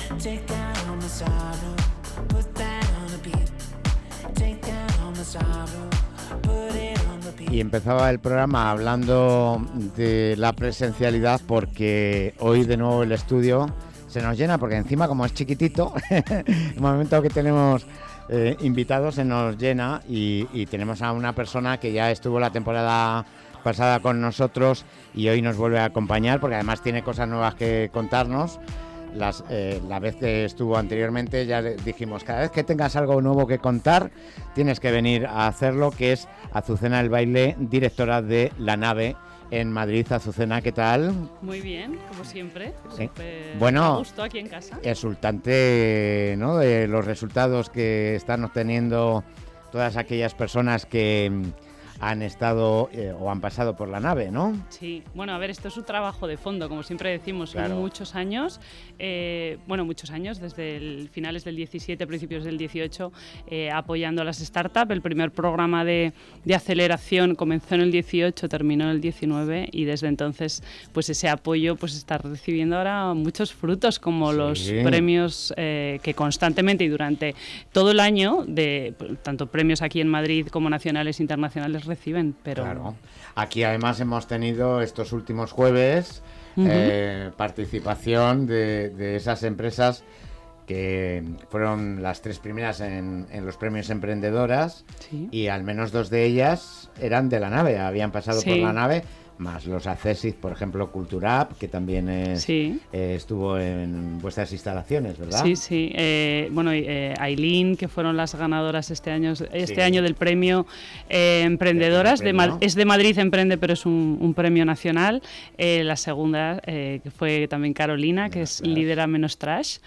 Take down all my sorrow, put that on a beat. Take down all my sorrow, put it on the beat. Y empezaba el programa hablando de la presencialidad porque hoy de nuevo el estudio se nos llena, porque encima como es chiquitito, el momento que tenemos invitados se nos llena y tenemos a una persona que ya estuvo la temporada pasada con nosotros y hoy nos vuelve a acompañar porque además tiene cosas nuevas que contarnos. La vez que estuvo anteriormente ya le dijimos, cada vez que tengas algo nuevo que contar tienes que venir a hacerlo, que es Azucena El Baile, directora de La Nave en Madrid. Azucena, ¿qué tal? Muy bien, como siempre. Sí. Bueno, a gusto aquí en casa. Exultante, ¿no?, de los resultados que están obteniendo todas aquellas personas que han estado o han pasado por La Nave, ¿no? Sí, bueno, a ver, esto es un trabajo de fondo, como siempre decimos, son claro. muchos años, muchos años, desde finales del 17, principios del 18, apoyando a las startups. El primer programa de aceleración comenzó en el 18, terminó en el 19 y desde entonces pues ese apoyo pues está recibiendo ahora muchos frutos, como sí. los premios que constantemente y durante todo el año, tanto premios aquí en Madrid como nacionales e internacionales, reciben, pero... Claro. Aquí además hemos tenido estos últimos jueves participación de esas empresas que fueron las 3 primeras en los premios emprendedoras, sí. Y al menos 2 de ellas eran de La Nave, habían pasado por La Nave, más los Accesit, por ejemplo, Culturap, que también estuvo en vuestras instalaciones, ¿verdad? Sí, sí. Aileen, que fueron las ganadoras este año del premio Emprendedoras. Es de Madrid Emprende, pero es un premio nacional. La segunda, que fue también Carolina, que es Lidera Menos Trash.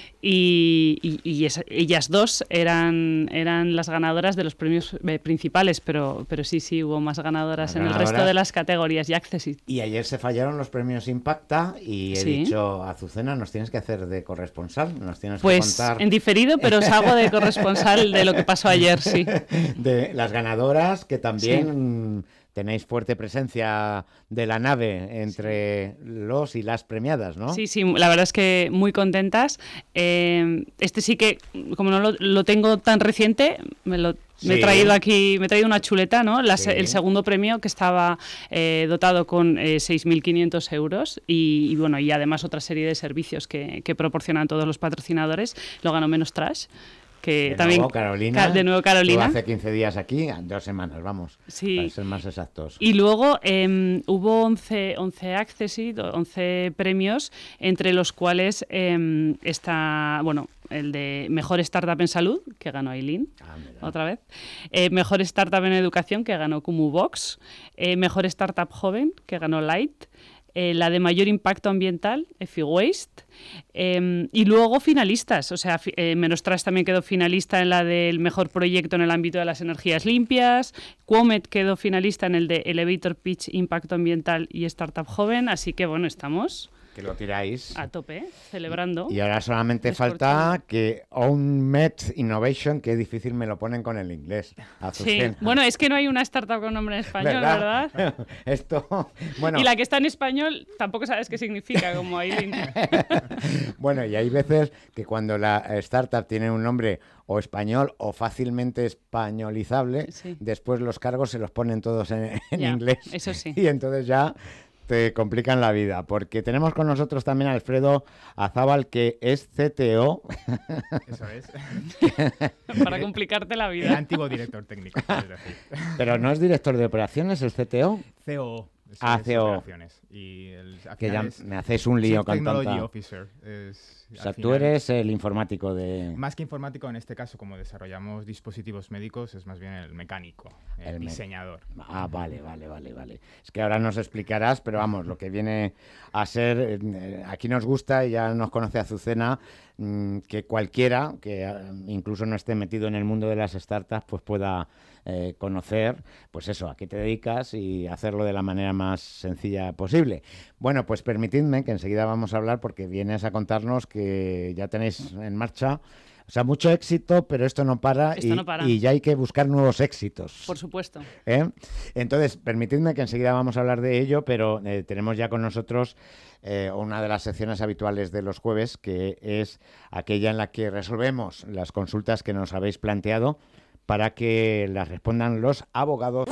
Y ellas dos eran las ganadoras de los premios principales, pero sí, hubo más ganadoras en el resto de las categorías y Accessit. Y ayer se fallaron los premios Impacta y he dicho, Azucena, nos tienes que hacer de corresponsal, nos tienes que contar... Pues en diferido, pero os hago de corresponsal de lo que pasó ayer, sí. De las ganadoras, que también... Sí. Tenéis fuerte presencia de La Nave entre los y las premiadas, ¿no? Sí, la verdad es que muy contentas. Este sí que, como no lo tengo tan reciente, me he traído aquí, me he traído una chuleta, ¿no? El segundo premio, que estaba dotado con 6.500 euros y además otra serie de servicios que proporcionan todos los patrocinadores. Lo ganó Menos Trash. Que de nuevo Carolina. Estuvo hace 15 días aquí, 2 semanas, vamos, para ser más exactos. Y luego hubo 11 Accessit, 11 premios, entre los cuales está, el de Mejor Startup en Salud, que ganó Aileen, otra vez. Mejor Startup en Educación, que ganó Cumubox. Mejor Startup Joven, que ganó Light. La de mayor impacto ambiental, EfiWaste, y luego finalistas, Menos Trash también quedó finalista en la del mejor proyecto en el ámbito de las energías limpias, Quomet quedó finalista en el de Elevator Pitch, impacto ambiental y startup joven, así que estamos... Que lo tiráis a tope, celebrando. Y ahora solamente falta que OwnMed Innovation, que difícil me lo ponen con el inglés. Sí, es que no hay una startup con nombre en español, ¿verdad? Esto, y la que está en español tampoco sabes qué significa, como Aileen. Y hay veces que cuando la startup tiene un nombre o español o fácilmente españolizable, después los cargos se los ponen todos en inglés. Eso sí. Y entonces ya... te complican la vida, porque tenemos con nosotros también a Alfredo Azábal, que es CTO. Eso es. Para complicarte la vida. El antiguo director técnico. Pero no es director de operaciones, el CTO. CEO. CEO. Y que ya me hacéis un lío con tanta... Technology Officer. Tú eres el informático de... Más que informático, en este caso, como desarrollamos dispositivos médicos, es más bien el mecánico, el diseñador. Vale. Es que ahora nos explicarás, pero vamos, lo que viene a ser... aquí nos gusta, y ya nos conoce Azucena, que cualquiera, que incluso no esté metido en el mundo de las startups, pues pueda... conocer, pues eso, a qué te dedicas y hacerlo de la manera más sencilla posible. Bueno, pues permitidme que enseguida vamos a hablar, porque vienes a contarnos que ya tenéis en marcha, sea, mucho éxito, pero esto no para, y ya hay que buscar nuevos éxitos. Por supuesto. Entonces, permitidme que enseguida vamos a hablar de ello, pero tenemos ya con nosotros una de las secciones habituales de los jueves, que es aquella en la que resolvemos las consultas que nos habéis planteado para que las respondan los abogados.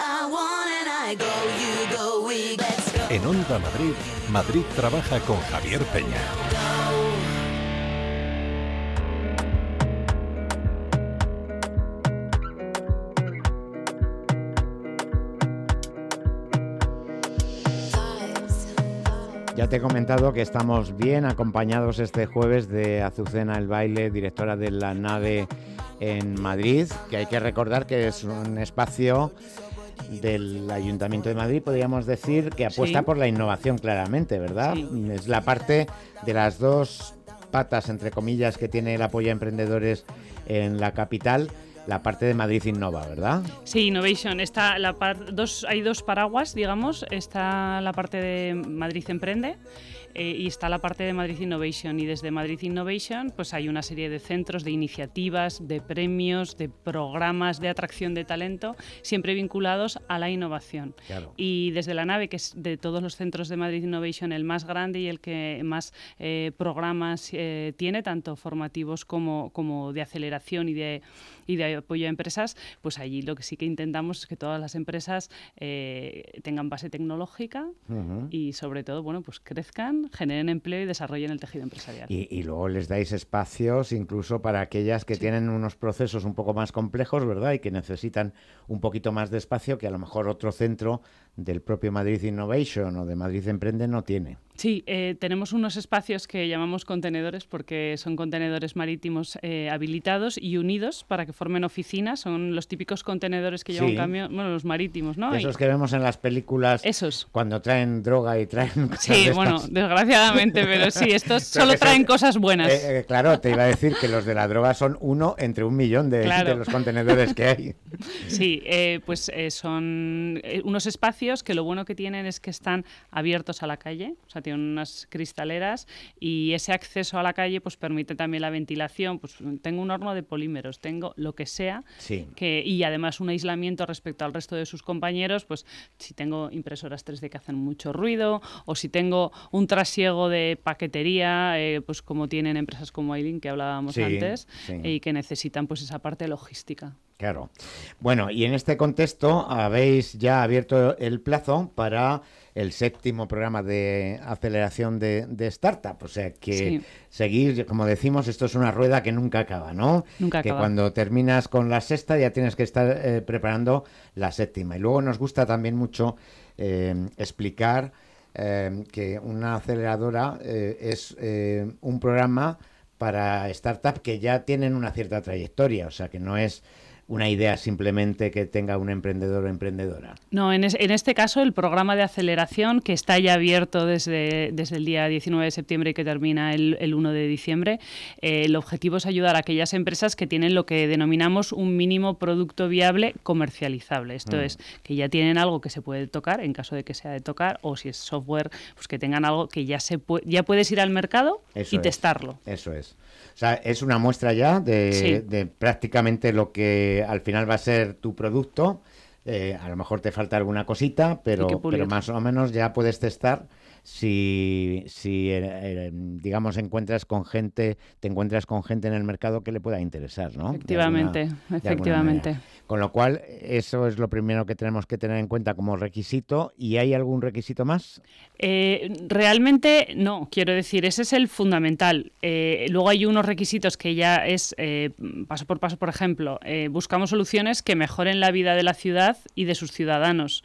En Onda Madrid, Madrid trabaja con Javier Peña. Ya te he comentado que estamos bien acompañados este jueves de Azucena El Baile, directora de La Nave en Madrid, que hay que recordar que es un espacio del Ayuntamiento de Madrid, podríamos decir, que apuesta por la innovación claramente, ¿verdad? Sí. Es la parte de las dos patas, entre comillas, que tiene el apoyo a emprendedores en la capital, la parte de Madrid Innova, ¿verdad? Sí, Innovation. Hay dos paraguas, digamos. Está la parte de Madrid Emprende y está la parte de Madrid Innovation. Y desde Madrid Innovation pues hay una serie de centros, de iniciativas, de premios, de programas de atracción de talento, siempre vinculados a la innovación. Claro. Y desde La Nave, que es de todos los centros de Madrid Innovation el más grande y el que más programas tiene, tanto formativos como de aceleración y de apoyo a empresas, pues allí lo que sí que intentamos es que todas las empresas tengan base tecnológica y sobre todo, bueno, pues crezcan, generen empleo y desarrollen el tejido empresarial. Y luego les dais espacios incluso para aquellas que tienen unos procesos un poco más complejos, ¿verdad? Y que necesitan un poquito más de espacio que a lo mejor otro centro del propio Madrid Innovation o de Madrid Emprende no tiene. Sí, tenemos unos espacios que llamamos contenedores porque son contenedores marítimos habilitados y unidos para que formen oficinas. Son los típicos contenedores que lleva un camión, bueno, los marítimos, ¿no? Esos que vemos en las películas. Esos. Cuando traen droga y traen cosas Sí, bueno, desgraciadamente, pero sí, estos solo traen cosas buenas. Claro, te iba a decir que los de la droga son uno entre 1 millón de los contenedores que hay. Sí, son unos espacios que lo bueno que tienen es que están abiertos a la calle, o sea, tienen unas cristaleras y ese acceso a la calle pues permite también la ventilación. Pues tengo un horno de polímeros, tengo lo que sea, y además un aislamiento respecto al resto de sus compañeros, pues si tengo impresoras 3D que hacen mucho ruido o si tengo un trasiego de paquetería, pues como tienen empresas como Ailin que hablábamos antes, y que necesitan pues esa parte logística. Claro. Bueno, y en este contexto habéis ya abierto el plazo para el 7º programa de aceleración de startup. O sea que seguir, como decimos, esto es una rueda que nunca acaba, ¿no? Nunca acaba. Que cuando terminas con la 6ª ya tienes que estar preparando la 7ª. Y luego nos gusta también mucho explicar que una aceleradora es un programa para startups que ya tienen una cierta trayectoria. O sea que no es una idea simplemente que tenga un emprendedor o emprendedora. No, en este caso el programa de aceleración, que está ya abierto desde el día 19 de septiembre y que termina el 1 de diciembre, el objetivo es ayudar a aquellas empresas que tienen lo que denominamos un mínimo producto viable comercializable. Esto es, que ya tienen algo que se puede tocar, en caso de que sea de tocar, o si es software, pues que tengan algo que ya puedes ir al mercado y testarlo. Eso es. O sea, es una muestra ya de prácticamente lo que al final va a ser tu producto. A lo mejor te falta alguna cosita, pero más o menos ya puedes testar si digamos, te encuentras con gente en el mercado que le pueda interesar, ¿no? Efectivamente. Con lo cual, eso es lo primero que tenemos que tener en cuenta como requisito. ¿Y hay algún requisito más? Realmente no, quiero decir, ese es el fundamental. Luego hay unos requisitos que ya es paso por paso. Por ejemplo, buscamos soluciones que mejoren la vida de la ciudad y de sus ciudadanos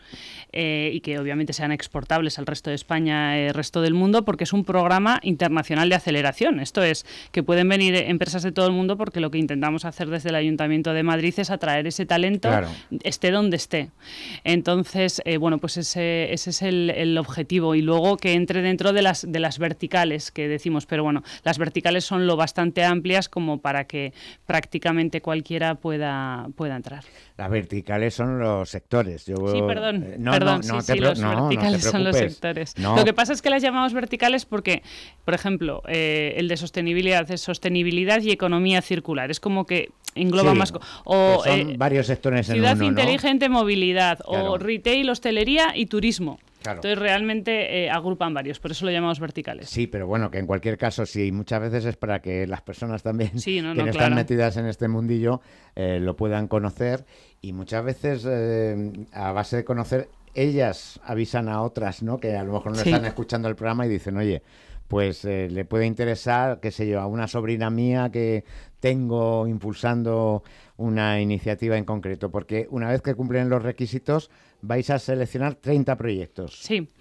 y que obviamente sean exportables al resto de España, resto del mundo, porque es un programa internacional de aceleración. Esto es, que pueden venir empresas de todo el mundo porque lo que intentamos hacer desde el Ayuntamiento de Madrid es atraer ese talento, esté donde esté. Entonces, pues ese es el objetivo. Y luego que entre dentro de las verticales que decimos, pero bueno, las verticales son lo bastante amplias como para que prácticamente cualquiera pueda entrar. Las verticales son los sectores. Los verticales son los sectores. No, Lo que pasa es que las llamamos verticales porque, por ejemplo, el de sostenibilidad es sostenibilidad y economía circular. Es como que engloba más... O son varios sectores en uno, ciudad inteligente, movilidad, claro. o retail, hostelería y turismo. Claro. Entonces realmente agrupan varios, por eso lo llamamos verticales. Sí, pero bueno, que en cualquier caso, sí, muchas veces es para que las personas también que no están metidas en este mundillo lo puedan conocer, y muchas veces a base de conocer, ellas avisan a otras, ¿no? Que a lo mejor no están escuchando el programa y dicen, oye, pues le puede interesar, qué sé yo, a una sobrina mía que tengo impulsando una iniciativa en concreto, porque una vez que cumplen los requisitos vais a seleccionar 30 proyectos. Sí,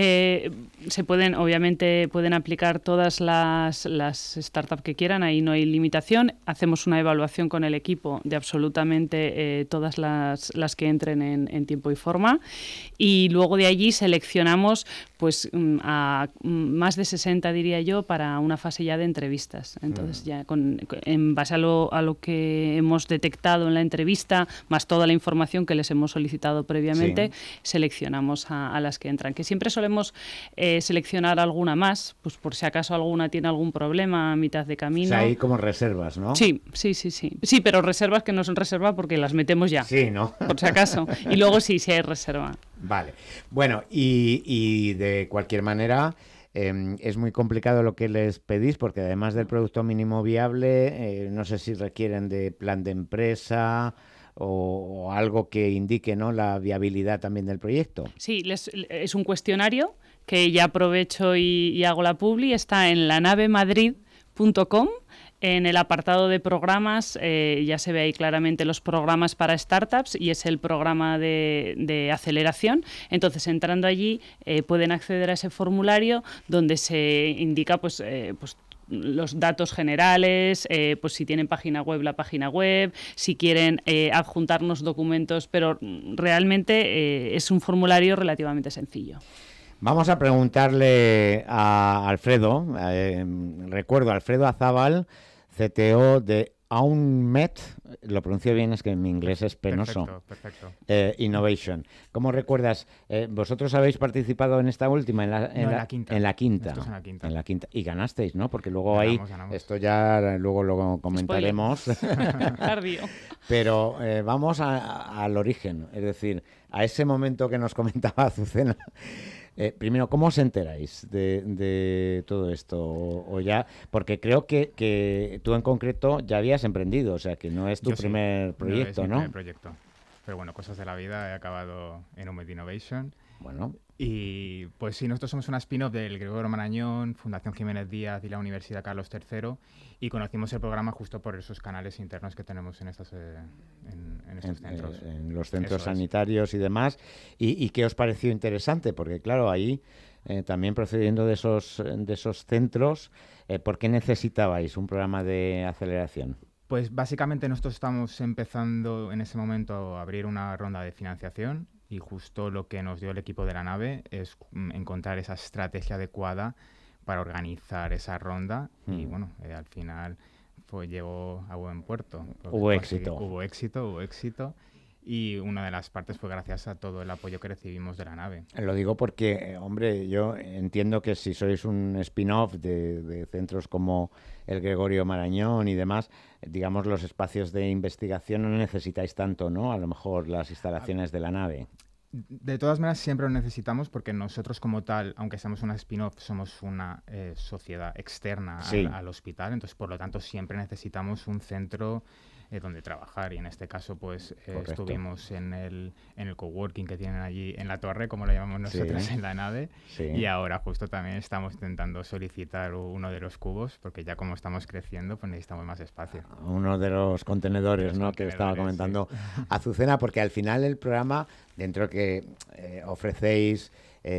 se pueden, obviamente, pueden aplicar todas las startups que quieran, ahí no hay limitación. Hacemos una evaluación con el equipo de absolutamente todas las que entren en tiempo y forma, y luego de allí seleccionamos pues a más de 60, diría yo, para una fase ya de entrevistas. Entonces ya en base a lo que hemos detectado en la entrevista, más toda la información que les hemos solicitado previamente, seleccionamos a las que entran, que siempre solemos seleccionar alguna más, pues por si acaso alguna tiene algún problema a mitad de camino. O sea, hay como reservas, ¿no? Sí, pero reservas que no son reservas porque las metemos ya. Sí, ¿no? Por si acaso. Y luego sí hay reserva. Vale. Bueno, y de cualquier manera... es muy complicado lo que les pedís, porque además del producto mínimo viable, no sé si requieren de plan de empresa o algo que indique, ¿no?, la viabilidad también del proyecto. Sí, es un cuestionario que ya aprovecho y hago la publi, está en lanavemadrid.com. En el apartado de programas ya se ve ahí claramente los programas para startups, y es el programa de aceleración. Entonces, entrando allí, pueden acceder a ese formulario donde se indica pues los datos generales, pues si tienen página web, la página web, si quieren adjuntarnos documentos, pero realmente es un formulario relativamente sencillo. Vamos a preguntarle a Alfredo, recuerdo, Alfredo Azábal, CTO de Aunmet, lo pronuncio bien, es que mi inglés es penoso. Perfecto. Innovation. ¿Cómo recuerdas? ¿Vosotros habéis participado en esta última? En la quinta. En la quinta. En la quinta. Y ganasteis, ¿no? Porque luego ganamos. Esto ya luego lo comentaremos. Tardío. Pero vamos al origen, es decir, a ese momento que nos comentaba Azucena. Primero, ¿cómo os enteráis de todo esto? O ya, porque creo que tú en concreto ya habías emprendido, o sea que no es tu primer proyecto, ¿no? No es mi primer proyecto. Pero bueno, cosas de la vida, he acabado en Aunmet Innovation. Bueno. Y pues sí, nosotros somos una spin-off del Gregorio Marañón, Fundación Jiménez Díaz y la Universidad Carlos III, y conocimos el programa justo por esos canales internos que tenemos en estos centros. En los centros sanitarios y demás. ¿Y qué os pareció interesante? Porque claro, ahí también procediendo de esos centros, ¿por qué necesitabais un programa de aceleración? Pues básicamente nosotros estamos empezando en ese momento a abrir una ronda de financiación, y justo lo que nos dio el equipo de la nave es encontrar esa estrategia adecuada para organizar esa ronda, y bueno, al final llegó a buen puerto. Hubo éxito. Hubo éxito. Y una de las partes fue gracias a todo el apoyo que recibimos de la nave. Lo digo porque, hombre, yo entiendo que si sois un spin-off de centros como el Gregorio Marañón y demás, digamos, los espacios de investigación no necesitáis tanto, ¿no? A lo mejor las instalaciones de la nave. De todas maneras, siempre lo necesitamos, porque nosotros como tal, aunque seamos una spin-off, somos una sociedad externa al hospital. Entonces, por lo tanto, siempre necesitamos un centro donde trabajar, y en este caso pues estuvimos en el coworking que tienen allí en la torre, como lo llamamos nosotros, en la nave, y ahora justo también estamos intentando solicitar uno de los cubos, porque ya como estamos creciendo pues necesitamos más espacio. Uno de los contenedores, ¿no?, que estaba comentando Azucena, porque al final el programa, dentro que ofrecéis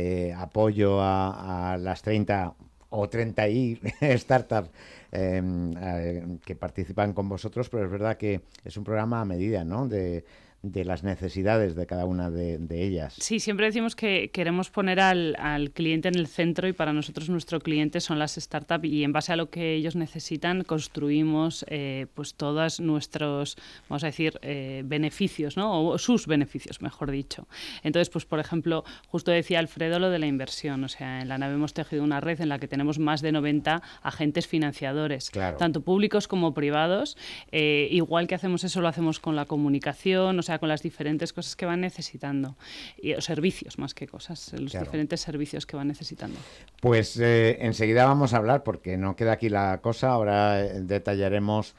apoyo a las 30 o 30 startups que participan con vosotros, pero es verdad que es un programa a medida, ¿no?, de de las necesidades de cada una de ellas. Sí, siempre decimos que queremos poner al cliente en el centro y para nosotros nuestro cliente son las startups y en base a lo que ellos necesitan construimos pues todos nuestros, vamos a decir, beneficios, ¿no? O sus beneficios, mejor dicho. Entonces, pues por ejemplo, justo decía Alfredo lo de la inversión, o sea, en la nave hemos tejido una red en la que tenemos más de 90 agentes financiadores, claro, tanto públicos como privados. Igual que hacemos eso, lo hacemos con la comunicación, o sea, con las diferentes cosas que van necesitando, o servicios más que cosas, los claro, diferentes servicios que van necesitando. Pues enseguida vamos a hablar, porque no queda aquí la cosa, ahora detallaremos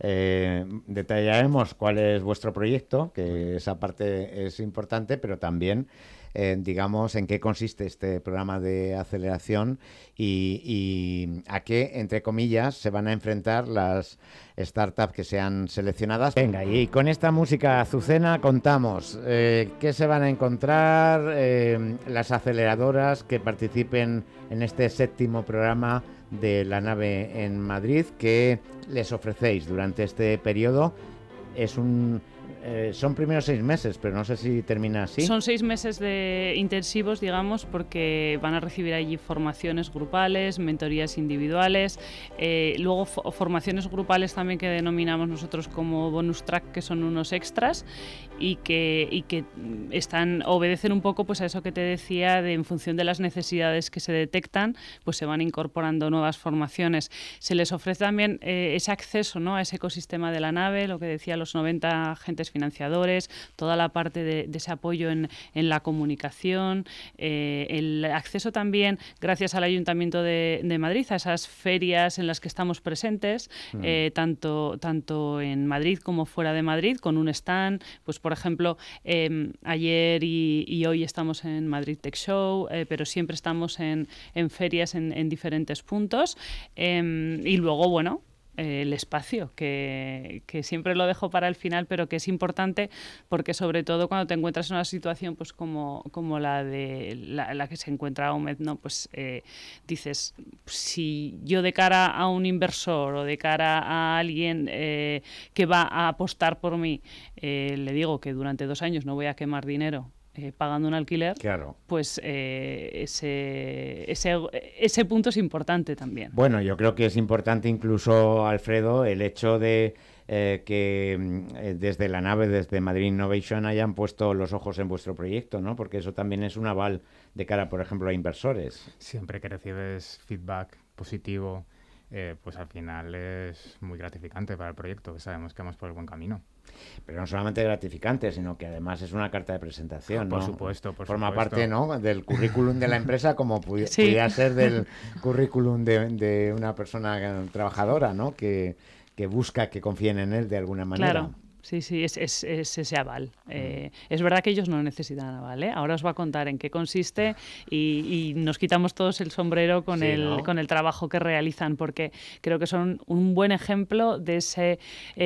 cuál es vuestro proyecto, que esa parte es importante, pero también digamos en qué consiste este programa de aceleración y a qué, entre comillas, se van a enfrentar las startups que sean seleccionadas. Venga, y con esta música azucena contamos qué se van a encontrar las aceleradoras que participen en este 7º programa de la nave en Madrid, que les ofrecéis durante este periodo. Son primeros 6 meses, pero no sé si termina así. Son 6 meses de intensivos, digamos, porque van a recibir allí formaciones grupales, mentorías individuales, luego formaciones grupales también que denominamos nosotros como bonus track, que son unos extras y que obedecen un poco pues a eso que te decía, de en función de las necesidades que se detectan, pues se van incorporando nuevas formaciones. Se les ofrece también ese acceso, ¿no?, a ese ecosistema de la nave, lo que decía, los 90 agentes financiadores, toda la parte de ese apoyo en la comunicación, el acceso también, gracias al Ayuntamiento de Madrid, a esas ferias en las que estamos presentes, tanto en Madrid como fuera de Madrid, con un stand. Pues por ejemplo, ayer y hoy estamos en Madrid Tech Show, pero siempre estamos en ferias en diferentes puntos. Y luego, bueno, el espacio, que siempre lo dejo para el final, pero que es importante porque sobre todo cuando te encuentras en una situación pues como la de la que se encuentra Ahmed, ¿no? Pues dices, si yo de cara a un inversor o de cara a alguien que va a apostar por mí, le digo que durante 2 años no voy a quemar dinero pagando un alquiler, claro, pues ese punto es importante también. Bueno, yo creo que es importante incluso, Alfredo, el hecho de que desde la nave, desde Madrid Innovation, hayan puesto los ojos en vuestro proyecto, ¿no? Porque eso también es un aval de cara, por ejemplo, a inversores. Siempre que recibes feedback positivo, pues al final es muy gratificante para el proyecto, que sabemos que vamos por el buen camino. Pero no solamente gratificante, sino que además es una carta de presentación, ¿no? Por supuesto. Forma parte, ¿no?, del currículum de la empresa, como pudiera ser del currículum de una persona trabajadora, ¿no?, que busca que confíen en él de alguna manera. Claro. Sí, es ese aval. Es verdad que ellos no necesitan aval, ¿eh? Ahora os voy a contar en qué consiste y nos quitamos todos el sombrero con el trabajo que realizan, porque creo que son un buen ejemplo de ese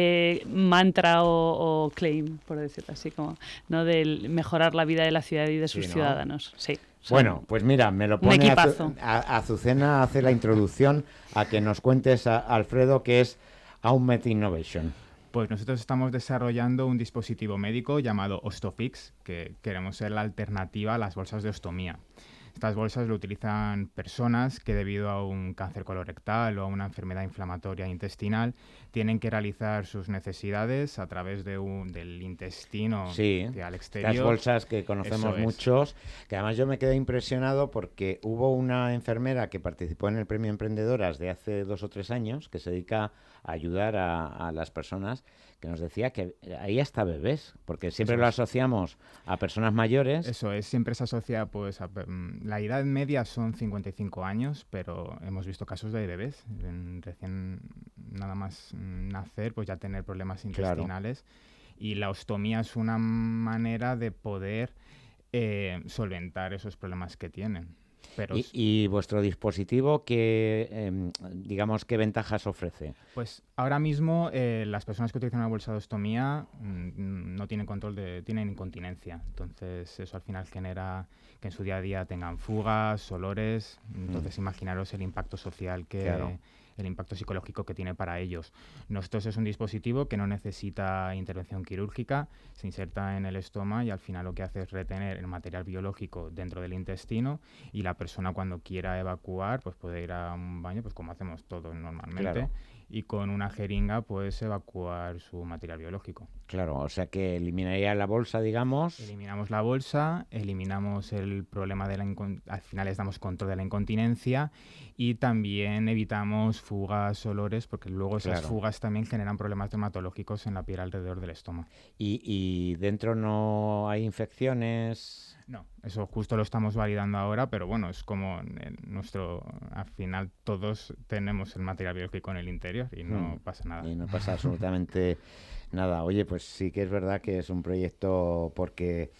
mantra o claim, por decirlo así, como, ¿no?, de mejorar la vida de la ciudad y de sus ciudadanos. Sí. Bueno, pues mira, me lo pone Azucena, hace la introducción a que nos cuentes, Alfredo, qué es Ahmed Innovation. Pues nosotros estamos desarrollando un dispositivo médico llamado Ostofix, que queremos ser la alternativa a las bolsas de ostomía. Estas bolsas lo utilizan personas que debido a un cáncer colorectal o a una enfermedad inflamatoria intestinal tienen que realizar sus necesidades a través del intestino al exterior. Las bolsas que conocemos muchos, que además yo me quedé impresionado porque hubo una enfermera que participó en el Premio Emprendedoras de hace 2 o 3 años que se dedica a ayudar a las personas, que nos decía que ahí hasta bebés, porque siempre lo asociamos a personas mayores. Eso es, siempre se asocia pues a la edad media son 55 años, pero hemos visto casos de bebés, recién nada más nacer, pues ya tener problemas intestinales. Claro. Y la ostomía es una manera de poder solventar esos problemas que tienen. Pero ¿Y vuestro dispositivo qué ventajas ofrece? Pues ahora mismo las personas que utilizan una bolsa de ostomía no tienen tienen incontinencia. Entonces eso al final genera que en su día a día tengan fugas, olores. Entonces imaginaros el impacto social que el impacto psicológico que tiene para ellos. Nosotros es un dispositivo que no necesita intervención quirúrgica, se inserta en el estómago y al final lo que hace es retener el material biológico dentro del intestino, y la persona cuando quiera evacuar pues puede ir a un baño, pues como hacemos todos normalmente. Claro. Y con una jeringa puedes evacuar su material biológico. Claro, o sea que eliminaría la bolsa, digamos. Eliminamos la bolsa, eliminamos el problema de al final les damos control de la incontinencia, y también evitamos fugas, olores, porque luego esas fugas también generan problemas dermatológicos en la piel alrededor del estómago. ¿Y dentro no hay infecciones? No, eso justo lo estamos validando ahora, pero bueno, es como al final todos tenemos el material biológico en el interior y no pasa nada. Y no pasa absolutamente nada. Oye, pues sí que es verdad que es un proyecto porque,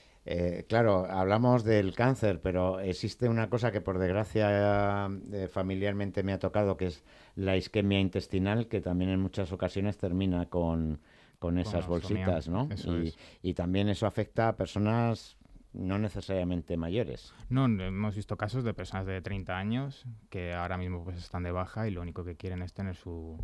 claro, hablamos del cáncer, pero existe una cosa que por desgracia familiarmente me ha tocado, que es la isquemia intestinal, que también en muchas ocasiones termina con esas bolsitas, ¿no? Y también eso afecta a personas no necesariamente mayores. No, hemos visto casos de personas de 30 años que ahora mismo pues están de baja y lo único que quieren es tener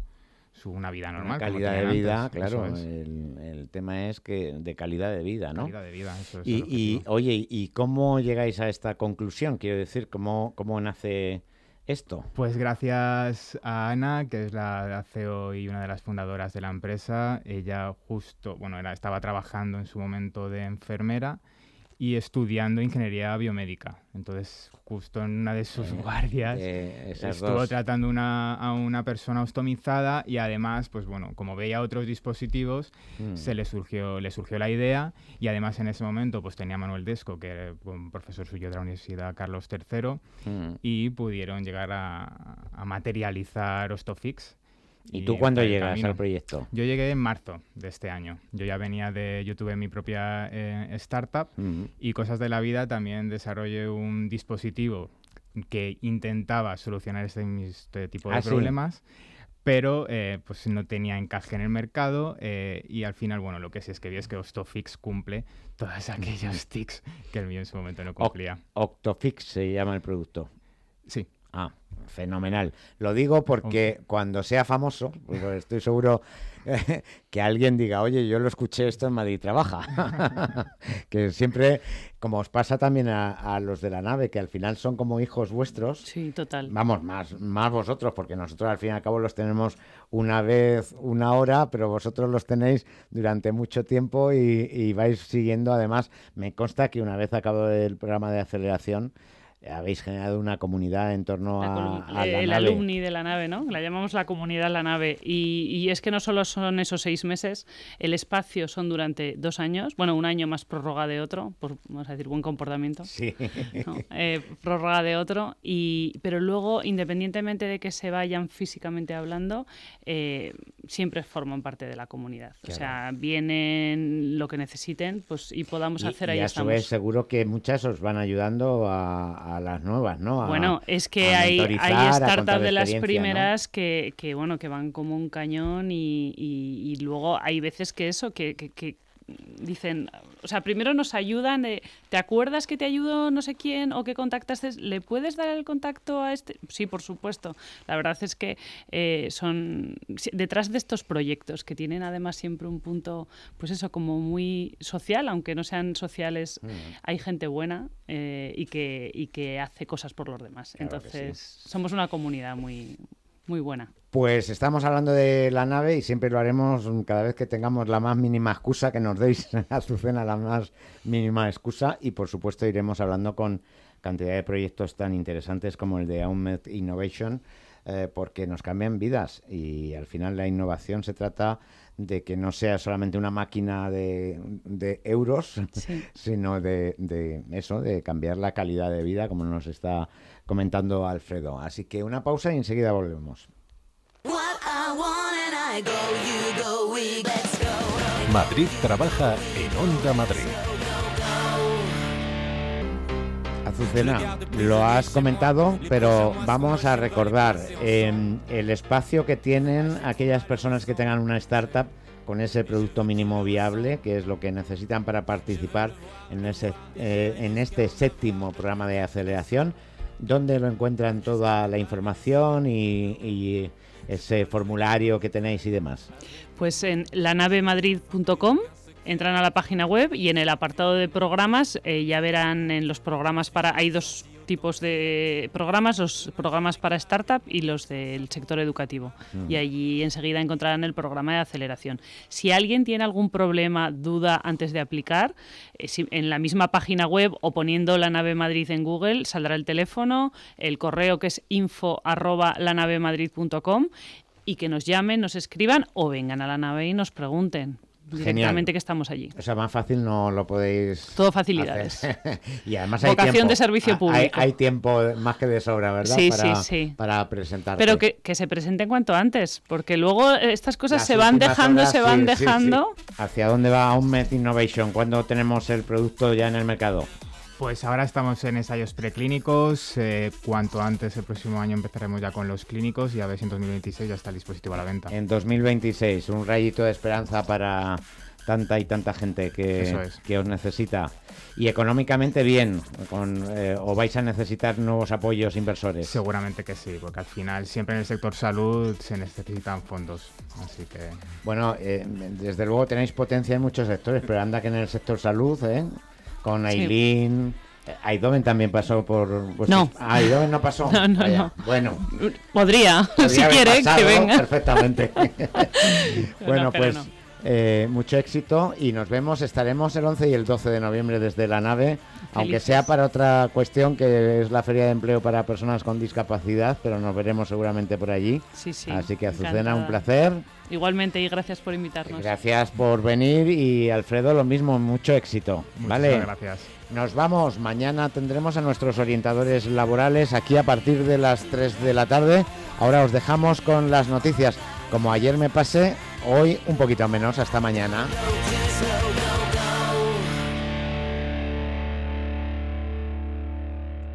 una vida normal. Una calidad de vida, antes. Claro. El tema es que de calidad de vida, ¿no? Calidad de vida, eso es. Oye, ¿y cómo llegáis a esta conclusión? Quiero decir, ¿cómo nace esto? Pues gracias a Ana, que es la CEO y una de las fundadoras de la empresa. Ella estaba trabajando en su momento de enfermera y estudiando ingeniería biomédica. Entonces, justo en una de sus guardias estuvo tratando a una persona ostomizada, y además, pues bueno, como veía otros dispositivos, le surgió la idea, y además en ese momento pues tenía a Manuel Desco, que era un profesor suyo de la Universidad Carlos III, y pudieron llegar a materializar Ostofix. ¿Y tú cuándo llegas al proyecto? Yo llegué en marzo de este año. Yo tuve mi propia startup y cosas de la vida, también desarrollé un dispositivo que intentaba solucionar este tipo de problemas, pero pues no tenía encaje en el mercado, y al final, bueno, lo que sí es que vi es que Ostofix cumple todas aquellas tics que el mío en su momento no cumplía. Octofix se llama el producto. Sí. Ah, fenomenal. Lo digo porque cuando sea famoso, pues estoy seguro que alguien diga, oye, yo lo escuché esto en Madrid Trabaja. Que siempre, como os pasa también a los de la nave, que al final son como hijos vuestros. Sí, total. Vamos, más vosotros, porque nosotros al fin y al cabo los tenemos una vez, una hora, pero vosotros los tenéis durante mucho tiempo y vais siguiendo. Además, me consta que una vez acabado el programa de aceleración, habéis generado una comunidad en torno a la el nave. alumni de la nave, ¿no? La llamamos la comunidad La Nave. Y es que no solo son esos 6 meses, el espacio son durante 2 años, bueno, un año más prórroga de otro, por, vamos a decir, buen comportamiento. Sí. ¿No? Prórroga de otro. Pero luego, independientemente de que se vayan físicamente hablando, siempre forman parte de la comunidad. Claro. O sea, vienen lo que necesiten, pues, y podamos hacer ahí estamos. Y a su vez seguro que muchas os van ayudando a las nuevas, ¿no? Bueno, es que hay startups de las primeras, ¿no? que van como un cañón, y luego hay veces que dicen, o sea, primero nos ayudan, ¿te acuerdas que te ayudó no sé quién o que contactaste? ¿Le puedes dar el contacto a este? Sí, por supuesto. La verdad es que son detrás de estos proyectos que tienen además siempre un punto, pues eso, como muy social, aunque no sean sociales, hay gente buena y que hace cosas por los demás. Claro. Entonces, somos una comunidad muy, muy buena. Pues estamos hablando de la nave y siempre lo haremos cada vez que tengamos la más mínima excusa, que nos deis, Azucena, la más mínima excusa, y por supuesto iremos hablando con cantidad de proyectos tan interesantes como el de Aumed Innovation, porque nos cambian vidas, y al final la innovación se trata de que no sea solamente una máquina de euros, sí, sino de cambiar la calidad de vida, como nos está comentando Alfredo. Así que una pausa y enseguida volvemos. Madrid Trabaja en Onda Madrid. Azucena, lo has comentado, pero vamos a recordar el espacio que tienen aquellas personas que tengan una startup con ese producto mínimo viable, que es lo que necesitan para participar en este 7º programa de aceleración. ¿dónde lo encuentran toda la información y ese formulario que tenéis y demás? Pues en lanavemadrid.com. Entran a la página web y en el apartado de programas ya verán en los programas hay 2 tipos de programas, los programas para startup y los del sector educativo. Y allí enseguida encontrarán el programa de aceleración. Si alguien tiene algún problema, duda antes de aplicar, en la misma página web o poniendo La Nave Madrid en Google saldrá el teléfono, el correo que es info@lanavemadrid.com y que nos llamen, nos escriban o vengan a la nave y nos pregunten. Directamente que estamos allí. O sea, más fácil no lo podéis. Todo facilidades. Y además vocación hay tiempo. De servicio público. Hay tiempo más que de sobra, ¿verdad? Sí, para presentarte. Pero que se presenten cuanto antes, porque luego estas cosas se van dejando. Sí. ¿Hacia dónde va Unmet Innovation? ¿Cuándo tenemos el producto ya en el mercado? Pues ahora estamos en ensayos preclínicos, cuanto antes el próximo año empezaremos ya con los clínicos y a ver si en 2026 ya está el dispositivo a la venta. En 2026, un rayito de esperanza para tanta y tanta gente que os necesita. Y económicamente bien, o vais a necesitar nuevos apoyos inversores. Seguramente que sí, porque al final siempre en el sector salud se necesitan fondos, así que... Bueno, desde luego tenéis potencia en muchos sectores, pero anda que en el sector salud, con Aileen... Eindhoven también pasó por... No. Eindhoven no pasó. No. Bueno. Podría si quiere, que venga. Perfectamente. Bueno, pues... No. Mucho éxito y nos vemos, estaremos el 11 y el 12 de noviembre desde la nave, aunque sea para otra cuestión que es la Feria de Empleo para Personas con Discapacidad, pero nos veremos seguramente por allí. Sí, así que Azucena, encantada. Un placer. Igualmente y gracias por invitarnos. Gracias por venir y Alfredo lo mismo, mucho éxito. ¿Vale? Gracias. Nos vamos, mañana tendremos a nuestros orientadores laborales aquí a partir de las 3 de la tarde. Ahora os dejamos con las noticias. Como ayer me pasé, hoy un poquito menos. Hasta mañana.